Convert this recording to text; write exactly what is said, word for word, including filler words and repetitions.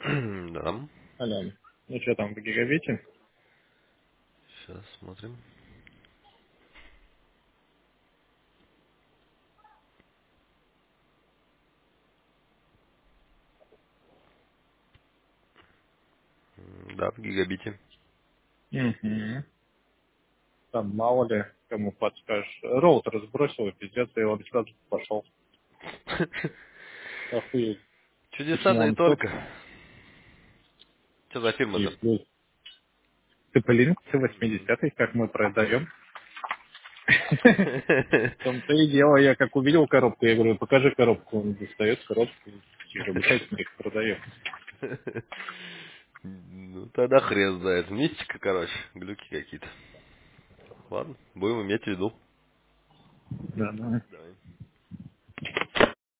Да. Ален. Ну что там, в гигабите? Сейчас смотрим. М, Да, в гигабите. Угу. Там мало ли, кому подскажешь. Роутер сбросил, и пиздец, и он сразу пошел. Охуеть. Чудеса, Почему да и он тут? только. Что за И фирма-то? плюс. Цеплинг Ц М. восемьдесят, как мы продаем. В том-то и дело, я как увидел коробку, я говорю, покажи коробку. Он достает коробку, и говорю, блядь, мы их продаем. Ну, тогда хрен знает. Мистика, короче. Глюки какие-то. Ладно, будем иметь в виду. Да, да. Давай.